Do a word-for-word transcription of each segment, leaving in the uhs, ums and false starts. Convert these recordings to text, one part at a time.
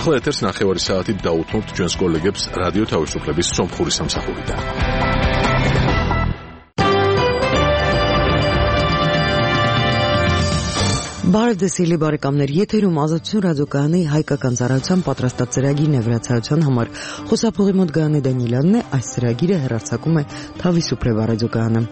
ახლა ეთერს ნახევარი საათით დაუთმობთ ჩვენს კოლეგებს რადიო თავისუფლების სომხური სამსახურიდან. Բարդեսիլի բարեկամներ, եթերում ազատություն ռադիոկայանի հայկական ծառայության պատրաստած ծրագիրն է վրացայության համար։ Խոսափողի մոտ Գայանե Դանիելյանն է, այս ծրագիրը հեռարձակում է Თავისუფლება ռադիոկայանը։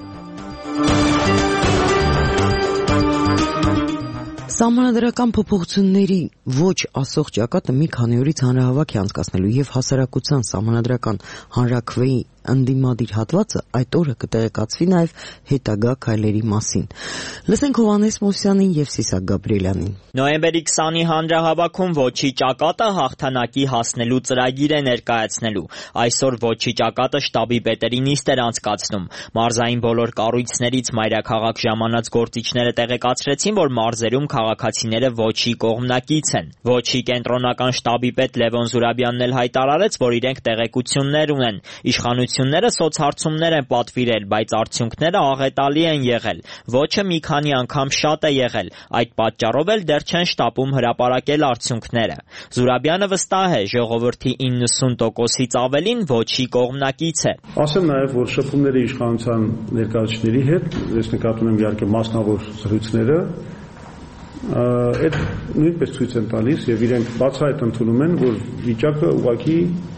Սահմանադրական փոփոխությունների ոչ ասող ճակատը մի քանի օրից հանրահավաք է անցկացնելու եւ հասարակության սահմանադրական հանրաքվեի ընդդիմադիր հատվածը այդ օրը կտեղեկացվի նաև հետագա քայլերի մասին։ Լսենք Հովհաննես Մոսյանին եւ Սիսակ Գաբրիելյանին։ Նոյեմբերի քսանի հանրահավաքում ոչի ճակատը հաղթանակի հասնելու ծրագիր է ներկայացնելու։ Այսօր ոչի ճակատը շտաբի պետերի նիստ էր անցկացնում։ Մարզային բոլոր կառույցներից մայրաքաղաք ժամանած գործիչները տեղեկացրեցին, որ մարզերում քաղաքացիները ոչի կողմնակից են։ Ոչի կենտրոնական շտաբի պետ Լևոն Զուրաբյանն էլ հայտարարեց, որ իրենք տեղեկություններ ունեն։ Իշխանությունները սոցհարցումներ են պատվիրել, բայց արդյունքները աղետալի են եղել։ Ոչը մի քանի անգամ շատ է եղել։ Այդ պատճառով էլ դեռ չեն շտապում հրապարակել արդյունքները։ Զուրաբյանը վստահ է, ժողովրդի իննսուն տոկոսից ավելին ոչի կողմնակից է։ Ասեմ նաև, որ շփումների իշխանության ներկայացուցիչների հետ, ես նկատում եմ իհարկե մասնավոր զրույցները, այդ նույնպես ցույց են տալիս եւ իրենք բացահայտ ընդունում են, որ վիճակը ուղղակի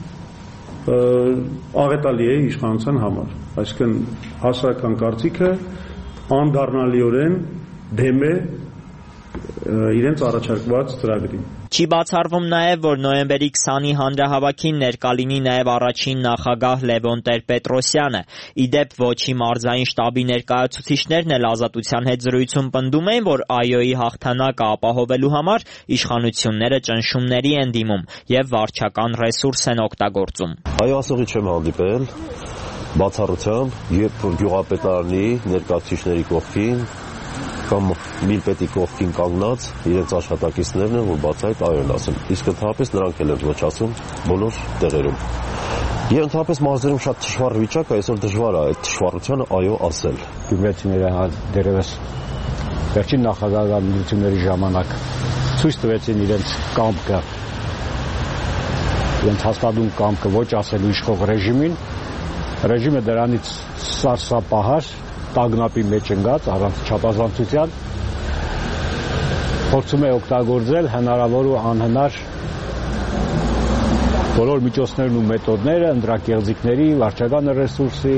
աղետալի է իշխանության համար, այսինքն հասարակական կարծիքը անդառնալիորեն դեմ է իրենց առաջարկված ծրագրին։ Չի բացառվում նաև, որ նոյեմբերի քսանի հանրահավաքին ներկա լինի նաև առաջին նախագահ Լևոն Տեր-Պետրոսյանը։ Իդեպ ոչի մարզային շտաբի ներկայացուցիչներն էլ Ազատության հետ զրույցում պնդում էին, որ ԱՅՈ-ի հաղթանակը ապահովելու համար իշխանությունները ճնշումների են դիմում եւ վարչական ռեսուրս են օգտագործում։ Այո, ասողի չեմ հանդիպել բացառությամբ, երբ որ գյուղապետարանի ներկայացուցիչների կողքին կամ միլպետի կողքին կանգնած իրենց աշխատակիցներն են, որ բացահայտ այո են ասում։ Իսկ ընդհանրապես նրանք էլ են ոչ ասում բոլոր տեղերում։ Եվ ընդհանրապես մարզերում շատ դժվար վիճակ է, այսօր դժվար է այդ դժվարությանը այո ասել։ Գյումրեցիները դերևս վերջին նախագահական միությունների ժամանակ ցույց տվեցին իրենց կամքը, իրենց հաստատուն կամքը ոչ ասելու իշխող ռեժիմին, ռեժիմը դրանից սարսափահար տագնապի մեջ ընկած առանց չափազանցության փորձում է օգտագործել հնարավոր ու անհնար բոլոր միջոցներն ու մեթոդները ընտրակեղծիքների, վարչական ռեսուրսի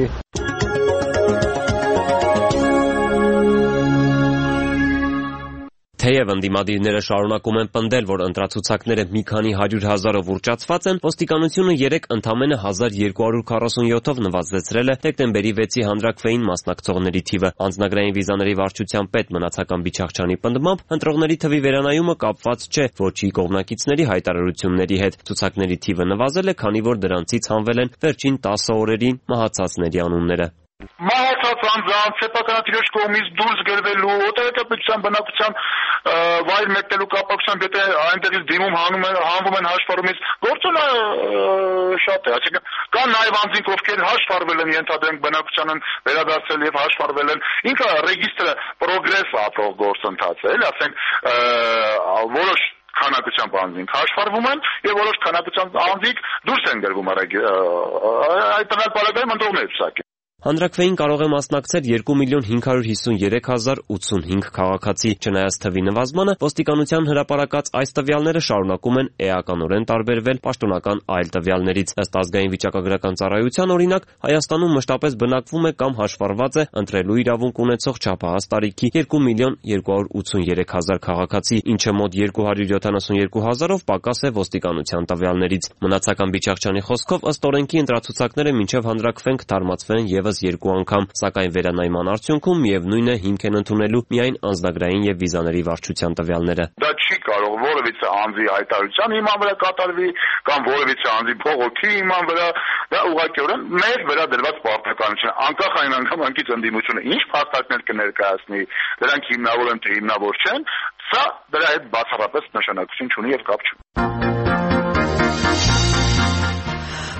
Թեև ընդդիմադիրները շարունակում են պնդել, որ ընտրացուցակները մի քանի հարյուր հազարով ուռճացված են, ոստիկանությունը երեկ ընդամենը հազար երկու հարյուր քառասունյոթով նվազեցրել է դեկտեմբերի վեցի հանրաքվեին մասնակցողների թիվը։ Անձնագրային վիզաների վարչության պետ Մնացական Բիչախչյանի պնդմամբ, ընտրողների թվի վերանայումը կապված չէ ոչի կողմնակիցների հայտարարությունների հետ։ Ցուցակների թիվը նվազել է, քանի որ դրանցից հանվել են վերջին տասը օրերին մահացածների անունները։ Մահացած անձանց սեփականատիրոջ կողմից դուրս գրվելու, օտարերկրապետության բնակության վայր մեկնելու կապակցությամբ եթե այնտեղից դիմում հանում են, հանվում են հաշվառումից, գործոնը շատ է, այսինքն կան նաև անձինք, ովքեր հաշվառվել են, ենթադրենք բնակության են վերադարձել եւ հաշվառվել են, ինքը ռեգիստրը պրոգրես ապրող գործընթաց է, էլի, ասենք որոշ քանակությամբ անձինք հաշվառվում են եւ որոշ քանակությամբ անձինք դուրս են գրվում այդ տվյալ պարագայում ընտրողների ցուցակի։ Հանրաքվեին կարող է մասնակցել երկու միլիոն հինգ հարյուր հիսունյերեք հազար ութսունհինգ քաղաքացի։ Չնայած թվի նվազմանը, ոստիկանության հրապարակած այս տվյալները շարունակում են էականորեն տարբերվել պաշտոնական այլ տվյալներից։ Ըստ ազգային վիճակագրական ծառայության, օրինակ, Հայաստանում մշտապես բնակվում է կամ հաշվառված է ընտրելու իրավունք ունեցող չափահաս տարիքի երկու միլիոն երկու հարյուր ութսունյերեք հազար քաղաքացի, ինչը մոտ երկու հարյուր յոթանասունյերկու հազարով պակաս է ոստիկանության տվյալներից։ Մնացական Բիչախչյանի խոսքով, ըստ օրենքի ընտրացուցակները մինչև հանրաքվեն կթարմացվեն եւս երկու անգամ, սակայն վերանայման արդյունքում միևնույն է հիմք են ընդունելու միայն անձնագրային եւ վիզաների վարչության տվյալները։ Դա չի կարող որևիցե անձի հայտարարության հիման վրա կատարվի կամ որևիցե անձի փողոքի հիման վրա, դա ուղղակիորեն մեր վրա դրված պարտականություն, անկախ այն անգամակից ընդդիմությունը ինչ փաստարկներ կներկայացնի, դրանք հիմնավոր են թե հիմնավոր չեն, սա դրա հետ բացառապես նշանակություն չունի եւ կապ չունի։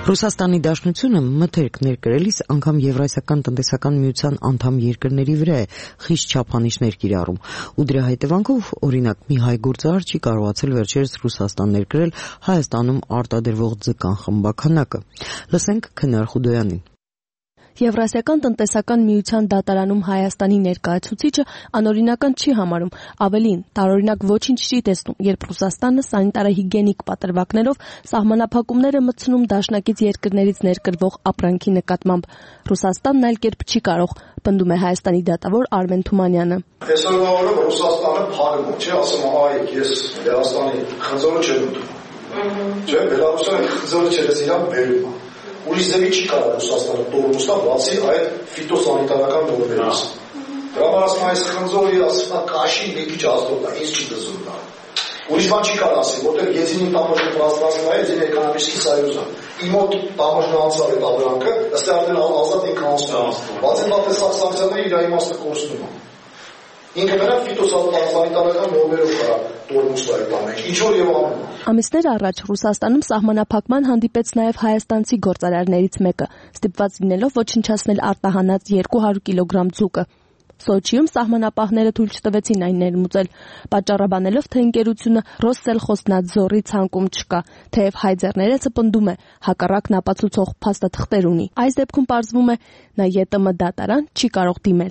Ռուսաստանի Դաշնությունը մթերք ներկրելիս անգամ Եվրասիական տնտեսական միության անդամ երկրների վրա է խիստ չափանիշներ կիրառում ու դրա հետևանքով օրինակ մի հայ գործարար չի կարողացել վերջերս Ռուսաստան ներկրել Հայաստանում արտադրվող ձկան խմբաքանակը։ Լսենք Քնար Խուդոյանին։ Եվրասիական տնտեսական միության դատարանում Հայաստանի ներկայացուցիչը անօրինական չի համարում, ավելին, տարօրինակ ոչինչ չի տեսնում, երբ Ռուսաստանը սանիտարահիգիենիկ պատրվակներով սահմանափակումներ է մտցնում դաշնակից երկրներից ներկրվող ապրանքի նկատմամբ։ Ռուսաստանն այլ կերպ չի կարող, պնդում է Հայաստանի դատավոր Արմեն Թումանյանը։ Այսօրվա օրը Ռուսաստանը փարում է, չէ, ասում է, այ ես Լեհաստանի խնձորը չեմ ուտում։ Չէ, Բելարուսը խնձորը չերես իրան բերում է։ Ուրիշ ձևի չի կարող Ռուսաստանը տոռնուստա բացի այդ ֆիտոսանիտարական նորմերից։ Դրա համար ասում այս խնձորի ասում կաշի մի քիչ ազդոտ է, ինձ չի դզում դա։ Ուրիշ բան չի կարող ասի, որտեղ եզինի տամոժը պրաստանցում է, եզին էկոնոմիկի սայուզը։ Իմ մոտ տամոժն անցավ այդ ապրանքը, ըստ արդեն ազատ ինքը անցնում։ Բացի նատեսակ սանկցիաները իր իմաստը կորցնում է։ Ինքը մենակ ֆիտոսանիտարական նորմերով կա տոռնուստը այդ ամենը։ Ինչ որ եւ անում։ Ամիսներ առաջ Ռուսաստանում սահմանափակման հանդիպեց նաև հայաստանցի գործարարներից մեկը, ստիպված լինելով ոչնչացնել արտահանած երկու հարյուր կիլոգրամ ձուկը։ Սոչիում սահմանապահները թույլ չտվեցին այն ներմուծել, պատճառաբանելով, թե ընկերությունը Ռոսսելխոզնադզորի ցանկում չկա, թեև հայ ձեռներեցը պնդում է, հակառակն ապացուցող փաստաթղթեր ունի։ Այս դեպքում պարզվում է, նա ԵՏՄ դատարան չի կարող դիմել։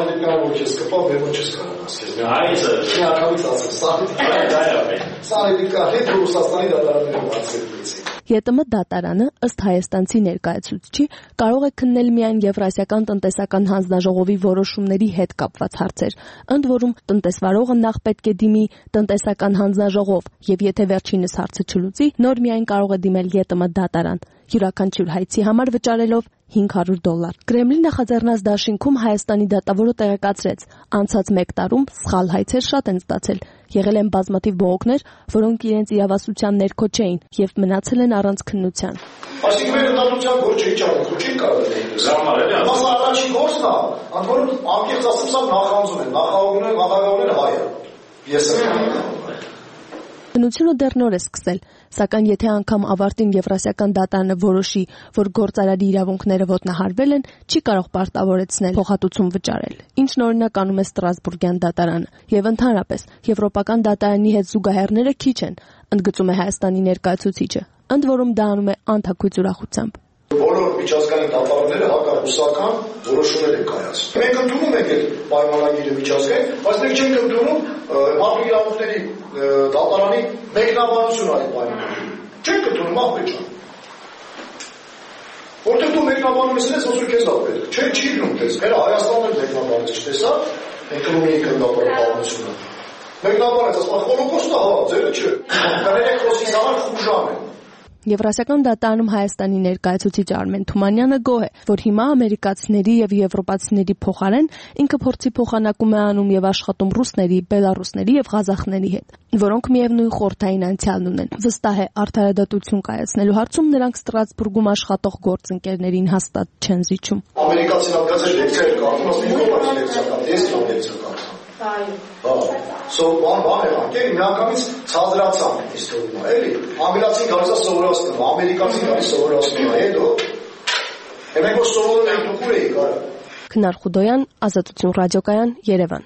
ԵՏՄ դատարանը, ըստ հայաստանցի ներկայացուցչի, կարող է քննել միայն Եվրասիական տնտեսական հանձնաժողովի որոշումների հետ կապված հարցեր, ընդ որում տնտեսվարողը նախ պետք է դիմի տնտեսական հանձնաժողով եւ եթե վերջինս հարցը չլուծի, նոր միայն կարող է դիմել ԵՏՄ դատարան, յուրաքանչյուր հայցի համար վճարելով հինգ հարյուր դոլար։ Կրեմլի նախաձեռնած դաշինքում Հայաստանի դատավորը տեղեկացրեց, անցած մեկ տարում սխալ հայցեր շատ են ստացել, եղել են բազմաթիվ բողոքներ, որոնք իրենց իրավասության ներքո չէին եւ մնացել են առանց քննության։ Այսինքն մեր դատության գործ չի ճարել, չի կարող դնել։ Մասը առաջին գործն է, ընդ որում անկեղծ ասեմ, սա նախանձում են, նախագահողները, նախագահողները հայ են։ Ես եմ։ Քննությունը դեռ նոր է սկսել, սակայն եթե անգամ ավարտին Եվրասիական դատարանը որոշի, որ գործարարի իրավունքները ոտնահարվել են, չի կարող պարտավորեցնել փոխհատուցում վճարել, ինչն օրինակ անում է Ստրասբուրգյան դատարանը, եւ ընդհանրապես Եվրոպական դատարանի հետ զուգահեռները քիչ են, ընդգծում է Հայաստանի ներկայացուցիչը, ընդ որում դա անում է անթաքույց ուրախությամբ։ Բոլոր միջազգային դատարանները հակառուսական որոշումներ են կայացնում։ Մենք ընդունում ենք այդ պայմանագիրը միջազգային, բայց մենք չենք ընդունում մարդու իրավունքների դատարանի մեկնաբանությունը այդ պայմանագրի։ Չենք ընդունում աղբեջ ջան։ Որտեղ դու մեկնաբանում ես, ոնց որ քեզ աղբեջ։ Չէ, չի լինում քեզ։ Մեր Հայաստանն էլ մեկնաբանեց, չտեսա, էկոնոմիկայի գնդապահությունը։ Մեկնաբանեց, ասում Հոլոկոստը հա, ձերը չէ։ Կարելի է համար խուժան է։ Եվրասիական դատարանում Հայաստանի ներկայացուցիչ Արմեն Թումանյանը գոհ է, որ հիմա ամերիկացիների եւ եվրոպացիների փոխարեն ինքը փորձի փոխանակում է անում եւ աշխատում ռուսների, բելարուսների եւ ղազախների հետ, որոնք միևնույն խորհրդային անցյալն ունեն։ Վստահ է, արդարադատություն կայացնելու հարցում նրանք Ստրասբուրգում աշխատող գործընկերներին հաստատ չեն զիջում։ Ամերիկացիները գազեր լեկցիա կարդում, ասում են ո՞ր լեկցիա կարդում, ես կամ լեկցիա կարդում։ Հա, սո բան բան է, անկեր միանգամից ցածրացան ինձ թվում է, էլի։ Անգլիացին գալիս է սովորացնում, ամերիկացին գալիս սովորացնում է, հետո մենք որ սովորում ենք դուք ուր էիք, արա։ Քնար Խուդոյան, Ազատություն ռադիոկայան, Երևան։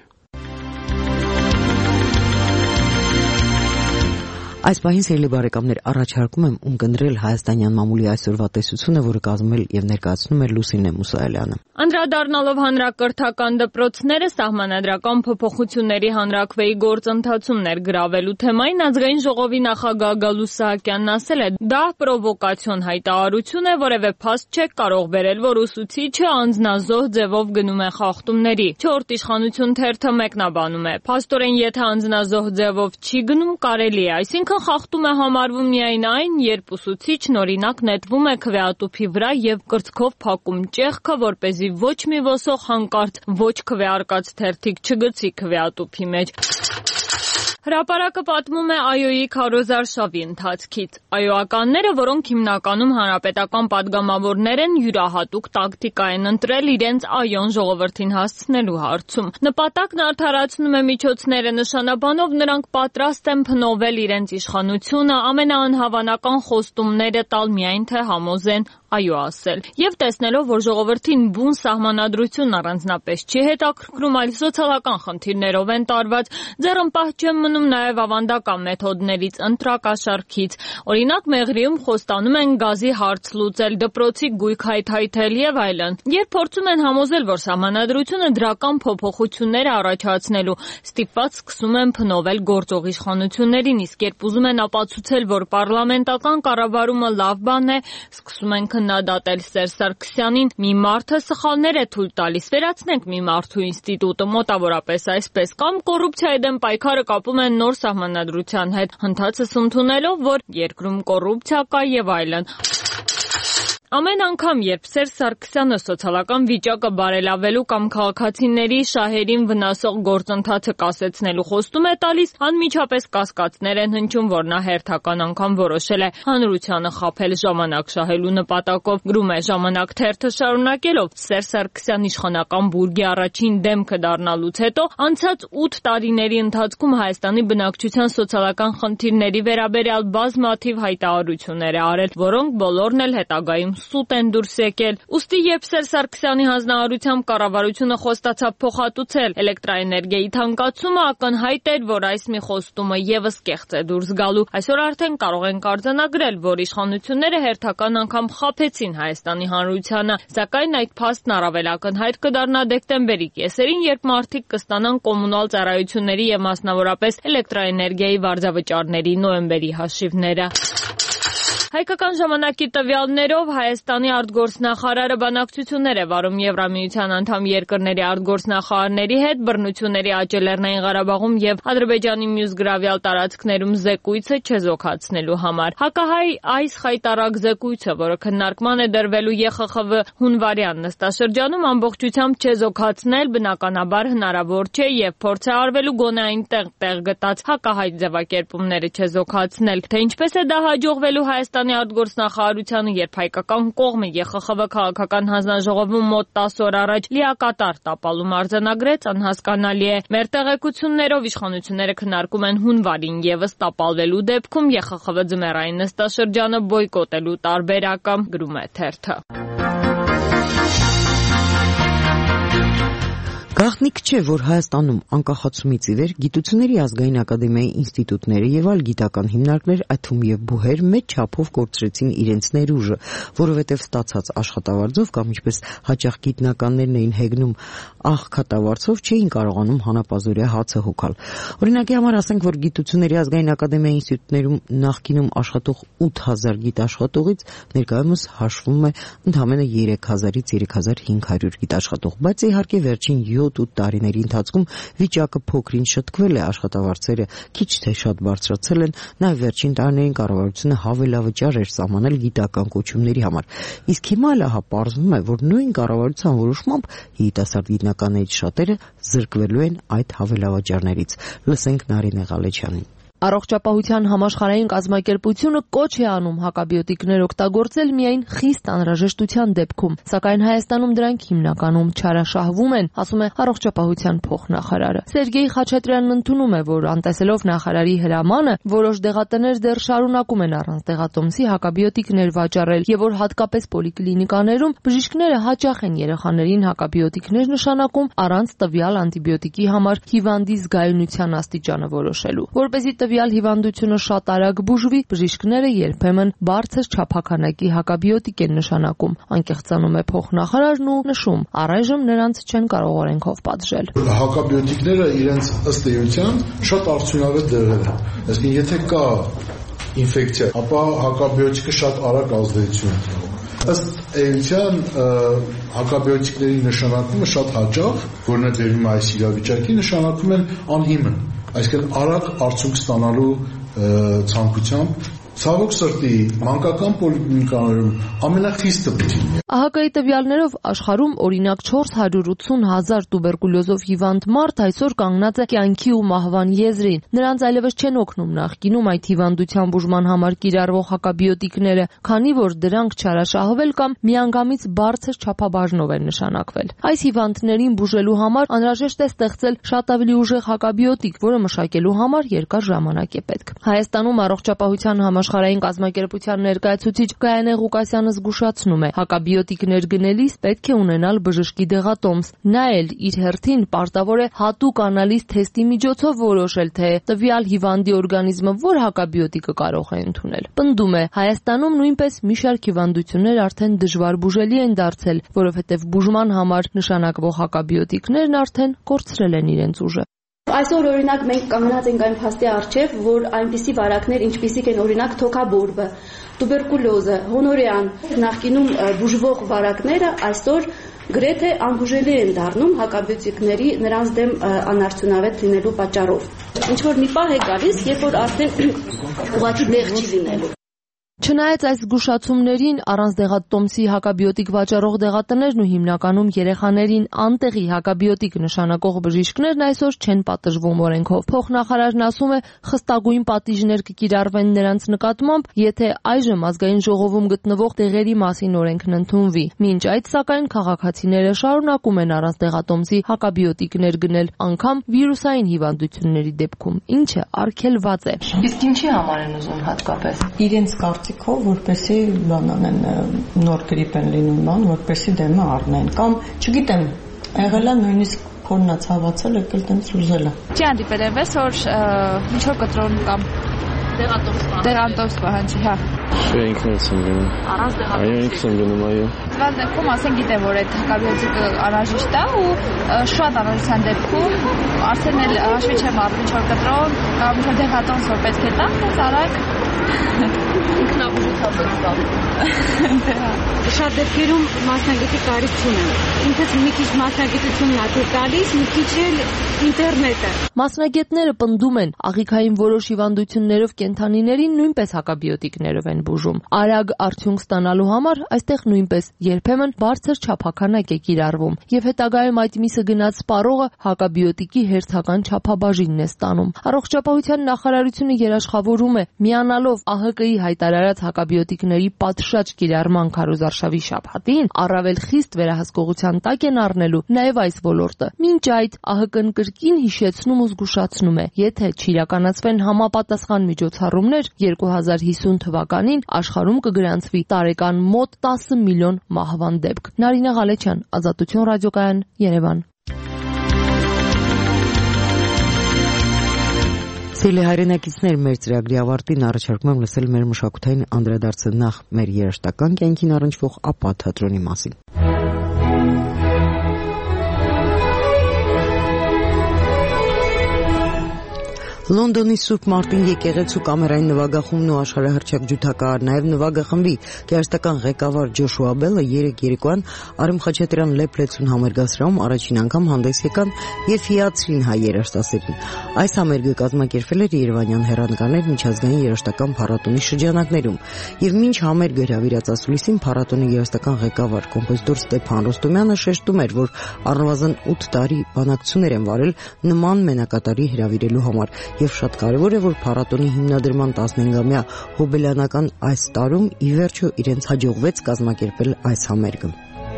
Այս պահին սիրելի բարեկամներ, առաջարկում եմ ունկնդրել հայաստանյան մամուլի այսօրվա տեսությունը, որը կազմել եւ ներկայացնում է Լուսինե Մուսայելյանը։ Անդրադառնալով հանրակրթական դպրոցները սահմանադրական փոփոխությունների հանրաքվեի գործընթացում ներգրավելու թեմային ազգային ժողովի նախագահ Գալուստ Սահակյանն ասել է, դա պրովոկացիոն հայտարարություն է, որևէ փաստ չէ կարող բերել, որ ուսուցիչը անձնազոհ ձևով գնում է խախտումների։ Չորրորդ իշխանություն թերթը մեկնաբանում է. Փաստորեն, եթե անձնազոհ ձևով չի գնում, կարելի է, այսինքն խախտում է համարվում միայն այն, երբ ուսուցիչն օրինակ նետվում է քվեատուփի վրա եւ կրծքով փակում ճեղքը, որպեսզի ոչ մի ոսող հանկարծ ոչ քվեարկած թերթիկ չգցի քվեատուփի մեջ։ Հրապարակը պատմում է ԱՅՈ-ի քարոզարշավի ընթացքից։ ԱՅՈ-ականները, որոնք հիմնականում հանրապետական падգամավորներ են, յուրահատուկ տակտիկա են ընտրել իրենց ԱՅՈ-ն ժողովրդին հասցնելու հարցում։ Նպատակն արդարացնում է միջոցները, նշանաբանով նրանք պատրաստ են փնովել իրենց իշխանությունը, ամենաանհավանական խոստումները տալ, միայն թե համոզեն այո ասել։ Եվ տեսնելով, որ ժողովրդին բուն սահմանադրություն առանձնապես չի հետաքրքրում, այլ սոցիալական խնդիրներով են տարված, ձեռնպահ չեն մնում նաև ավանդական մեթոդներից, ընտրակաշառքից։ Օրինակ, Մեղրիում խոստանում են գազի հարց լուծել, դպրոցի գույք հայթայթել եւ այլն։ Երբ փորձում են համոզել, որ սահմանադրությունը դրական փոփոխություններ է առաջացնելու, ստիպված սկսում են փնովել գործող իշխանություններին, իսկ երբ ուզում են ապացուցել, որ պարլամենտական կառավարումը լավ բան է, սկսում են քննադատել Սերժ Սարգսյանին, մի մարդը սխալներ է թույլ տալիս, վերացնենք մի մարդու ինստիտուտը, մոտավորապես այսպես, կամ կոռուպցիայի դեմ պայքարը կապում են նոր սահմանադրության հետ, հնդածս ընդունելով, որ երկրում կոռուպցիա կա եւ այլն։ Ամեն անգամ, երբ Սերժ Սարգսյանը սոցիալական վիճակը բարելավելու կամ քաղաքացիների շահերին վնասող գործընթացը կասեցնելու խոստում է տալիս, անմիջապես կասկածներ են հնչում, որ նա հերթական անգամ որոշել է հանրությանը խաբել ժամանակ շահելու նպատակով, գրում է «Ժամանակ» թերթը շարունակելով. Սերժ Սարգսյանի իշխանական բուրգի առաջին դեմքը դառնալուց հետո անցած ութ տարիների ընթացքում Հայաստանի բնակչության սոցիալական խնդիրների վերաբերյալ բազմաթիվ հայտարարություններ է արել, որոնք բոլորն էլ հետագայում սուտ են դուրս եկել։ Ուստի երբ Սերժ Սարգսյանի հանձնարարությամբ կառավարությունը խոստացավ փոխհատուցել էլեկտրաէներգիայի թանկացումը, ակնհայտ էր, որ այս մի խոստումը եւս կեղծ է դուրս գալու։ Այսօր արդեն կարող ենք արձանագրել, որ իշխանությունները հերթական անգամ խաբեցին Հայաստանի հանրությանը, սակայն այդ փաստն առավել ակնհայտ կդառնա դեկտեմբերի կեսերին, երբ մարդիկ կստանան կոմունալ ծառայությունների եւ մասնավորապես էլեկտրաէներգիայի վարձավճարների նոյեմբերի հաշիվները։ Հայկական ժամանակի տվյալներով Հայաստանի արտգործնախարարը բանակցություններ է վարում Եվրամիության անդամ երկրների արտգործնախարարների հետ բռնությունների աճ Լեռնային Ղարաբաղում եւ Ադրբեջանի մյուս գրավյալ տարածքներում զեկույցը չեզոքացնելու համար։ Հակահայ այս խայտարակ զեկույցը, որը քննարկման է դրվելու ԵԽԽՎ հունվարյան նստաշրջանում, ամբողջությամբ չեզոքացնել բնականաբար հնարավոր չէ եւ փորձ է արվելու գոնե այնտեղ տեղ գտած հակահայ ձևակերպումները չեզոքացնել։ Թե ինչպես է դա հաջողվելու Հայաստանի արտգործնախարարությանը, երբ հայկական կողմը ԵԽԽՎ քաղաքական հանձնաժողովում մոտ տասը օր առաջ լիակատար տապալում արձանագրեց, անհասկանալի է։ Մեր տեղեկություններով իշխանությունները քննարկում են հունվարին եւս տապալվելու դեպքում ԵԽԽՎ ձմեռային նստաշրջանը բոյկոտելու տարբերակը, գրում է թերթը։ Գաղտնիք չէ, որ Հայաստանում անկախացումից ի վեր Գիտությունների ազգային ակադեմիայի ինստիտուտները եւ այլ գիտական հիմնարկներ, այդ թվում եւ բուհեր, մեծ չափով կորցրեցին իրենց ներուժը, որովհետեւ ստացած աշխատավարձով կամ ինչպես հաճախ գիտնականներն էին հեգնում աղքատավարձով չէին կարողանում հանապազորյա հացը հոգալ։ Օրինակի համար ասենք, որ Գիտությունների ազգային ակադեմիայի ինստիտուտներում նախկինում աշխատող ութ հազար գիտաշխատողից ներկայումս հաշվում է ընդամենը երեք հազարից երեք հազար հինգ հարյուր գիտաշխատող, բայց իհարկե վերջին յոթ-ութ տարիների ընթացքում վիճակը փոքրինչ շտկվել է, աշխատավարձերը քիչ թե շատ բարձրացել են, նաև վերջին տարիներին կառավարությունը հավելավճար էր սահմանել գիտական կոչումների համար։ Իսկ հիմա էլ ահա պարզվում է, որ նույն կառավարության որոշմամբ երիտասարդ գիտնականներից շատերը զրկվելու են այդ հավելավճարներից։ Լսենք Նարինե Ղալեչյանին։ Առողջապահության համաշխարհային կազմակերպությունը կոչ է անում հակաբիոտիկներ օգտագործել միայն խիստ անհրաժեշտության դեպքում, սակայն Հայաստանում դրանք հիմնականում չարաշահվում են, ասում է առողջապահության փոխնախարարը։ Սերգեյ Խաչատրյանն ընդունում է, որ անտեսելով նախարարի հրամանը, որոշ դեղատներ դեռ շարունակում են առանց դեղատոմսի հակաբիոտիկներ վաճառել, եւ որ հատկապես պոլիկլինիկաներում բժիշկները հաճախ են երեխաներին հակաբիոտիկներ նշանակում առանց տվյալ անտիբիոտիկի համար հիվանդի զգայունության աստիճանը որոշելու։ Որպեսզի տվյալ հիվանդությունը շատ արագ բուժվի, բժիշկները երբեմն բարձր չափականակի հակաբիոտիկ են նշանակում, անկեղծանում է փոխնախարարն ու նշում, առայժմ նրանց չեն կարող օրենքով պատժել։ Հակաբիոտիկները իրենց ըստ էության շատ արդյունավետ դեղեր են։ Այսինքն եթե կա ինֆեկցիա, ապա հակաբիոտիկը շատ արագ ազդեցություն է տալու։ Ըստ էության հակաբիոտիկների նշանակումը շատ հաճախ, որն է դերում այս իրավիճակի, նշանակում են անհիմն, այսինքն արագ արդյունք ստանալու ցանկությամբ Ցավոք սրտի մանկական պոլիկլինիկաներում ամենախիստը բջիջն է։ ԱՀԿ-ի տվյալներով աշխարհում օրինակ չորս հարյուր ութուն հազար տուբերկուլյոզով հիվանդ մարդ այսօր կանգնած է կյանքի ու մահվան եզրին։ Նրանց այլևս չեն օգնում նախկինում այդ հիվանդության բուժման համար կիրառվող հակաբիոտիկները, քանի որ դրանք չարաշահվել կամ միանգամից բարձր չափաբաժնով են նշանակվել։ Այս հիվանդներին բուժելու համար անհրաժեշտ է ստեղծել շատ ավելի ուժեղ հակաբիոտիկ, որը մշակելու համար երկար ժամանակ է պետք։ Հայաստանում առողջապահության համաշխարհային կազմակերպության ներկայացուցիչ Գայանե Ղուկասյանը զգուշացնում է, հակաբիոտիկներ գնելիս պետք է ունենալ բժշկի դեղատոմս։ Նա էլ իր հերթին պարտավոր է հատուկ անալիզ թեստի միջոցով որոշել, թե տվյալ հիվանդի օրգանիզմը որ հակաբիոտիկը կարող է ընդունել։ Պնդում է, Հայաստանում նույնպես մի շարք հիվանդություններ արդեն դժվար բուժելի են դարձել, որովհետև բուժման համար նշանակվող հակաբիոտիկներն արդեն կորցրել են իրենց ուժը։ Այսօր օրինակ մենք կանգնած ենք այն փաստի առջև, որ այնպիսի վարակներ, ինչպիսիք են օրինակ թոքաբորբը, տուբերկուլյոզը, հոնորեան, նախկինում բուժվող վարակները այսօր գրեթե անբուժելի են դառնում հակաբիոտիկների նրանց դեմ անարդյունավետ լինելու պատճառով։ Ինչ որ մի պահ է գալիս, երբ որ արդեն ուղղակի դեղ չի լինելու։ Չնայած այս զգուշացումներին, առանց դեղատոմսի հակաբիոտիկ վաճառող դեղատներն ու հիմնականում երեխաներին անտեղի հակաբիոտիկ նշանակող բժիշկներն այսօր չեն պատժվում օրենքով։ Փոխնախարարն ասում է, խստագույն պատիժներ կկիրառվեն նրանց նկատմամբ, եթե այժմ ազգային ժողովում գտնվող տեղերի մասին օրենքն ընդունվի։ Մինչ այդ, սակայն, քաղաքացիները շարունակում են առանց դեղատոմսի հակաբիոտիկներ գնել, անգամ վիրուսային հիվանդությունների դեպքում, ինչը արգելված է։ Իսկ ինչի համար են ուզում հատկապես իրենց կարծիքով, որպեսի բանան են նոր գրիպ են լինում, բան, որպեսի դեմը առնեն, կամ չգիտեմ, եղել է նույնիսկ փորնա ցավացել, եկել տենց ուզելը։ Չի հանդիպել եմ վես, որ ինչ որ կտրոն կամ դեղատոմս պահանջի, հա։ Չէ, ինքն եմ գնում։ Առանց դեղատոմսի։ Այո, ինքն եմ գնում, այո։ Դրանց դեպքում ասեն գիտեմ, որ այդ հակաբիոտիկը անհրաժեշտ է ու շատ անհրաժեշտ դեպքում արդեն էլ հաշվի չեմ առնում ինչ որ կտրոն կամ ինչ որ դեղատոմս որ պետք է տա, հենց արագ ինքնաբուժությամբ է ստանում։ Շատ դեպքերում մասնագետի կարիք չունեն։ Ինքս մի քիչ մասնագիտությունն ա տալիս, մի քիչ էլ ինտերնետը։ Մասնագետները պնդում են, աղիքային որոշ հիվանդություններով կենդանիներին նույնպես հակաբիոտիկներով են բուժում։ Արագ արդյունք ստանալու համար այստեղ նույնպես երբեմն բարձր չափականակ է կիրառվում, եւ հետագայում այդ միսը գնած սպառողը հակաբիոտիկի հերթական չափաբաժինն է ստանում։ Առողջապահության նախարարությունը երաշխավորում է միանալով ԱՀԿ-ի հայտարարած հակաբիոտիկների պատշաճ կիրառման քարոզարշավի շաբաթին, առավել խիստ վերահսկողության տակ են առնելու նաև այս ոլորտը։ Մինչ այդ ԱՀԿ-ն կրկին հիշեցնում ու զգուշացնում է, եթե չիրականացվեն համապատասխան միջոցառումներ, երկու հազար հիսուն թվականին աշխարհում կգրանցվի տարեկան մոտ տասը միլիոն մահվան դեպք։ Նարինե Ղալեչյան, Ազատություն ռադիոկայան, Երևան։ Սիրելի հայրենակիցներ, մեր ծրագրի ավարտին առաջարկում եմ լսել մեր մշակութային անդրադարձը նախ մեր երաժշտական կյանքին առնչվող, ապա թատրոնի մասին։ Լոնդոնի Սուրբ Մարտին եկեղեցու կամերային նվագախումբն ու աշխարհահռչակ ջութակահար, նաև նվագախմբի գեղարվեստական ղեկավար Ջոշուա Բելը երեկ երեկոյան Արամ Խաչատրյան Լեփլեցուն համերգասրահում առաջին անգամ հանդես եկան եւ հիացրին հայ երաժշտասերին։ Այս համերգը կազմակերպվել էր Երևանյան հեռանկարներ միջազգային երաժշտական փառատոնի շրջանակներում, եւ մինչ համերգը հրավիրած ասուլիսին փառատոնի երաժշտական ղեկավար կոմպոզիտոր Ստեփան Ռոստոմյանը շեշտում էր, որ առնվազն ութ տարի բանակցություններ են վարել նման մենակատարի հրավիրելու համար։ Եվ շատ կարևոր է, որ փառատոնի հիմնադրման տասնհինգամյա հոբելյանական այս տարում ի վերջո իրենց հաջողվեց կազմակերպել այս համերգը։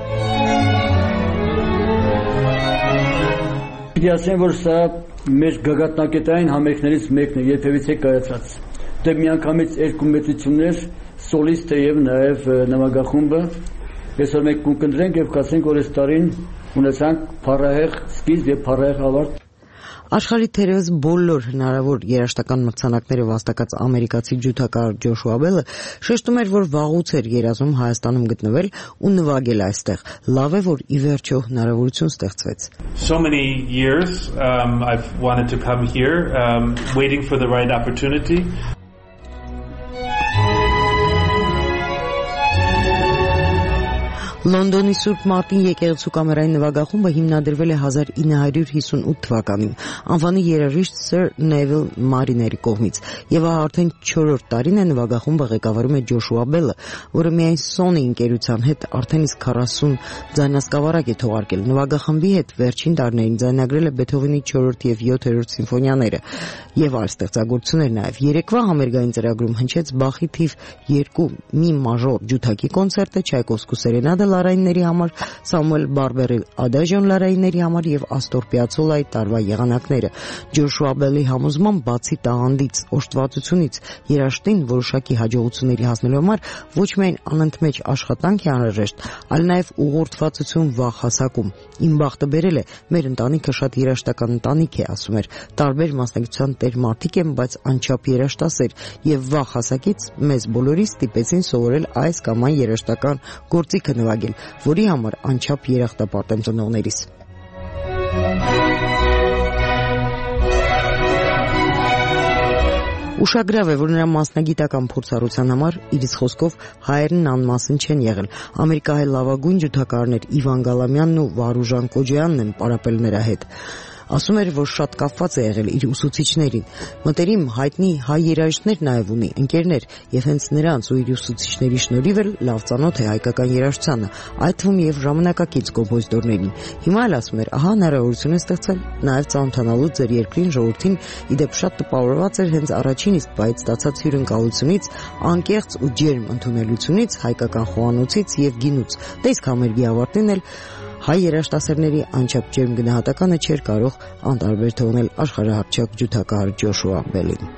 Պիտի ասեմ, որ սա մեր գագաթնակետային համերգներից մեկն է, երբևիցե կայացած։ Դե միանգամից երկու մեծություններ, սոլիստը եւ նաեւ նվագախումբը, այսօր մենք կընտրենք եւ կասենք, որ այս տարին ունեցանք փառահեղ սկիզբ եւ փառահեղ ավարտ։ Աշխարհի թերևս բոլոր հնարավոր երաժշտական մրցանակները վաստակած ամերիկացի ջութակահար Ջոշուա Բելը շեշտում էր, որ վաղուց էր երազում Հայաստանում գտնվել ու նվագել այստեղ։ Լավ է, որ ի վերջո հնարավորություն ստեղծվեց։ So many years um, I've wanted to come here, um, waiting for the right opportunity. Լոնդոնի Սուրբ Մարտին եկեղեցու կամերային նվագախումբը հիմնադրվել է հազար ինը հարյուր հիսունութ թվականին անվանի երաժիշտ Սըր Նևիլ Մարիների կողմից եւ արդեն չորրորդ տարին է նվագախումբը ղեկավարում է Ջոշուա Բելը, որը միայն Sony ընկերության հետ արդեն իսկ քառասուն ձայնասկավառակ է թողարկել։ Նվագախմբի հետ վերջին տարիներին ձայնագրել է Բեթհովենի չորրորդ եւ յոթերորդ սիմֆոնիաները եւ այլ ստեղծագործություններ նաեւ։ Երեկվա համերգային ծրագրում հնչեց Բախի թիվ երկու մի մաժոր ջութակի կոնցերտը, Չայկովսկու սերենադը լարայինների համար, Սամուել Բարբերի ադաժիոն լարայինների համար եւ Աստոր Պիացոլայի տարվա եղանակները։ Ջոշուա Բելի համոզմամբ բացի տաղանդից, օժտվածությունից, երաժշտին որոշակի հաջողությունների հասնելու համար ոչ միայն անընդմեջ աշխատանք է անհրաժեշտ, այլ նաեւ ուղղորդվածություն վաղ հասակում։ Իմ բախտը բերել է, մեր ընտանիքը շատ երաժշտական ընտանիք է, ասում էր։ Տարբեր մասնագիտության տեր մարդիկ են, բայց անչափ երաժշտասեր եւ վաղ հասակից մեզ բոլորիս ստիպեցին սովորել այս կամ այն երաժշտական գործիքը նվագել, որի համար անչափ երախտապարտ եմ ծնողներիս։ Ուշագրավ է, որ նրա մասնագիտական փորձառության համար իրից խոսքով հայերն անմասն չեն եղել։ Ամերիկահայ լավագույն ջութակարներ Իվան Գալամյանն ու Վարուժան Կոջյանն են պարապել նրա հետ։ Ասում էր, որ շատ կապված է եղել իր ուսուցիչներին։ Մտերիմ հայտնի հայ երաժիշտներ նաև ունի, ընկերներ, եւ հենց նրանց ու իր ուսուցիչների շնորհիվ էլ լավ ծանոթ է հայկական երաժշտությանը, այդ թվում եւ ժամանակակից կոմպոզիտորներին։ Հիմա էլ ասում էր, ահա հնարավորություն է ստեղծել նաև ծանոթանալու ձեր երկրին, ժողովրդին, իդեպ շատ տպավորված էր հենց առաջին իսկ բայց ստացած հյուրընկալությունից, անկեղծ ու ջերմ ընդունելությունից, հայկական խոհանոցից եւ գինուց։ Դե իսկ համերգի ավարտին էլ հայ երաժշտասերների անչափ ջերմ գնահատականը չէր կարող անտարբեր թողնել աշխարհահռչակ ջութակահար Ջոշուա Բելին։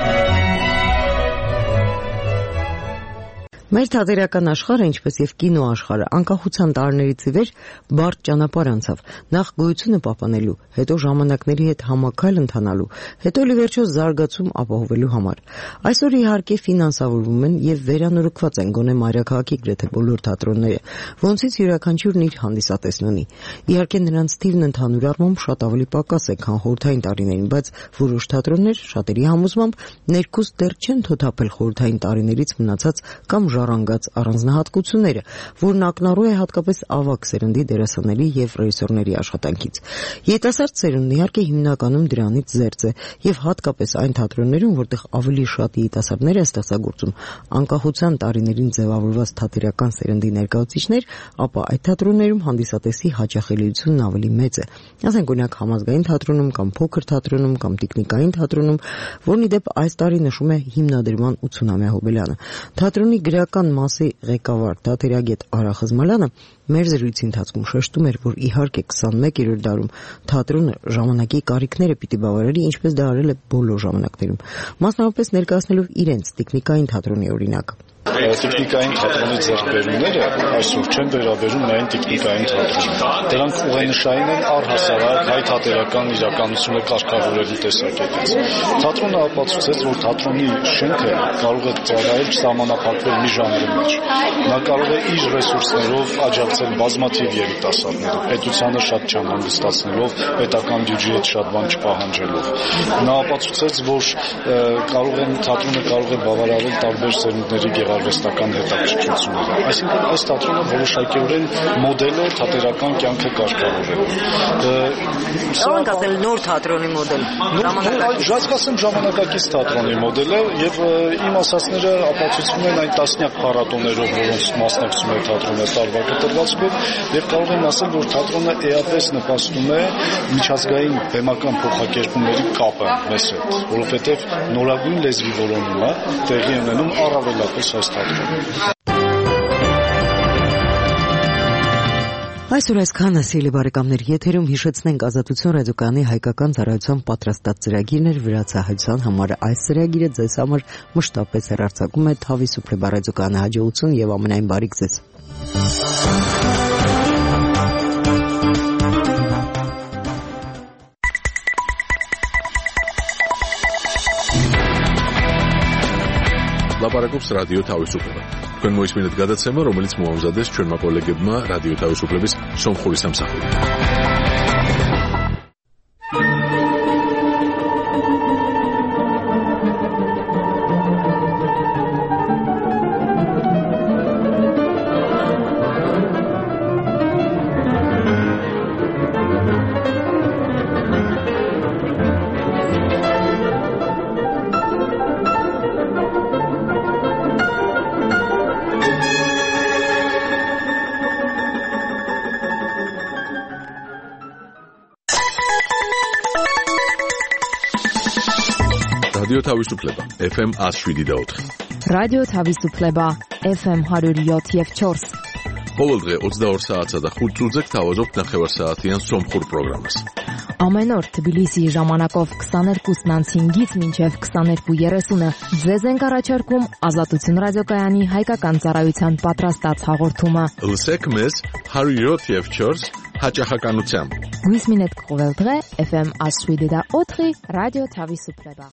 Մեր թատերական աշխարհը, ինչպես եւ կինո աշխարհը, անկախության տարիներից ի վեր բարդ ճանապարհ անցավ, նախ գոյությունը պահպանելու, հետո ժամանակների հետ համակայլ ընթանալու, հետո ի վերջո զարգացում ապահովելու համար։ Այսօր իհարկե ֆինանսավորվում են եւ վերանորոգված են գոնե մայրաքաղաքի գրեթե բոլոր թատրոնները, որոնցից յուրաքանչյուրն իր հանդիսատեսն ունի։ Իհարկե նրանց թիվն ընդհանուր առմամբ շատ ավելի պակաս է, քան խորհրդային տարիներին, բայց որոշ թատրոններ շատերի համոզմամբ ներքուստ դեռ չեն թոթափել խորհրդային տարիներից մնացած կամ ժառանգած առանձնահատկությունները, որն ակնառու է հատկապես ավագ սերնդի դերասանների եւ ռեժիսորների աշխատանքից։ Երիտասարդ սերունդն իհարկե հիմնականում դրանից զերծ է եւ հատկապես այն թատրոններում, որտեղ ավելի շատ երիտասարդներ են ստեղծագործում, անկախության տարիներին ձևավորված թատերական սերնդի ներկայացուցիչներ, ապա այդ թատրոններում հանդիսատեսի հաճախելիությունն ավելի մեծ է։ Ասենք օրինակ համազգային թատրոնում կամ փոքր թատրոնում կամ տիկնիկային թատրոնում, որն իդեպ այս տարի նշում է հիմնադրման ութսունամյա հոբելյանը։ Թատրոնի գրական մասի ղեկավար թատերագետ Արա Խզմալյանը մեր զրույցի ընթացքում շեշտում էր, որ իհարկե քսանմեկերորդ դարում թատրոնը ժամանակի կարիքները պիտի բավարարի, ինչպես դա արել է բոլոր ժամանակներում, մասնավորապես ներկայացնելով իրենց տիկնիկային թատրոնի օրինակը։ Տիկնիկային թատրոնի ձեռքբերումները այսօր չեն վերաբերում միայն տիկնիկային թատրոնին։ Դրանք ուղենշային են առհասարակ հայ թատերական իրականությունը կարգավորելու տեսակետից։ Թատրոնը ապացուցեց, որ թատրոնի շենքը կարող է ծառայել չսահմանափակվել մի ժանրի մեջ։ Նա կարող է իր ռեսուրսներով աջակցել բազմաթիվ երիտասարդների, պետությանը շատ չանհանգստացնելով, պետական բյուջեի հետ շատ բան չպահանջելով։ Նա ապացուցեց, որ կարող են թատրոնը կարող է բավարարել տարբեր սերունդների գեղարվեստական հետաքրքրությունները։ Այսինքն այս թատրոնը որոշակիորեն մոդել է թատերական կյանքը կարգավորելու։ Կարող ենք ասել նոր թատրոնի մոդել։ Ժամանակակից ժամանակակից թատրոնի մոդել է եւ իմ ասածները ապացուցվում են այն տասնյակ փառատոներով, որոնց մասնակցում է թատրոնը տարվա կտրվածքով, եւ կարող եմ ասել, որ թատրոնը էապես նպաստում է միջազգային բեմական փոխակերպումների կապը մեզ հետ, որովհետեւ նորագույն լեզվի որոնումը տեղի ունենում առավելապես այս թատրոնում։ Այսօր այսքանը, սիրելի բարեկամներ, եթերում հիշեցնենք Ազատություն ռադիոկայանի հայկական ծառայության պատրաստած ծրագիրներ վրացահայության համար։ Այս ծրագիրը ձեզ համար մշտապես հեռարձակում է Թավի Սուպրեբա ռադիոկայանի հաջողություն եւ ամենայն բարիք ձեզ։ Լապարակობს ռադիո Թավիսուպլեբը։ Თქვენ მოისმინეთ გადაცემა, რომელიც მოამზადეს ჩვენმა კოლეგებმა რადიო თავისუფლების სომხური სამსახური. რადიო თავისუფლება ეფ ემ one oh seven და four. რადიო თავისუფლება ეფ ემ one oh seven და four. ყოველდღე ოცდაორ საათსა და ხუთ წუთზე გთავაზობთ ნახევარსაათიან სომხურ პროგრამას. Ամեն օր Թբիլիսի ժամանակով twenty-two հինգից մինչև twenty-two thirty-ը ձեզ ենք առաջարկում Ազատություն ռադիոկայանի հայկական ծառայության պատրաստած հաղորդումը։ Լսեք մեզ one oh seven და four հաճախականությամբ։ Գույս մինետ կողել դղե էֆ էմ one oh seven და four ռադիո Թավիսուպլեբա։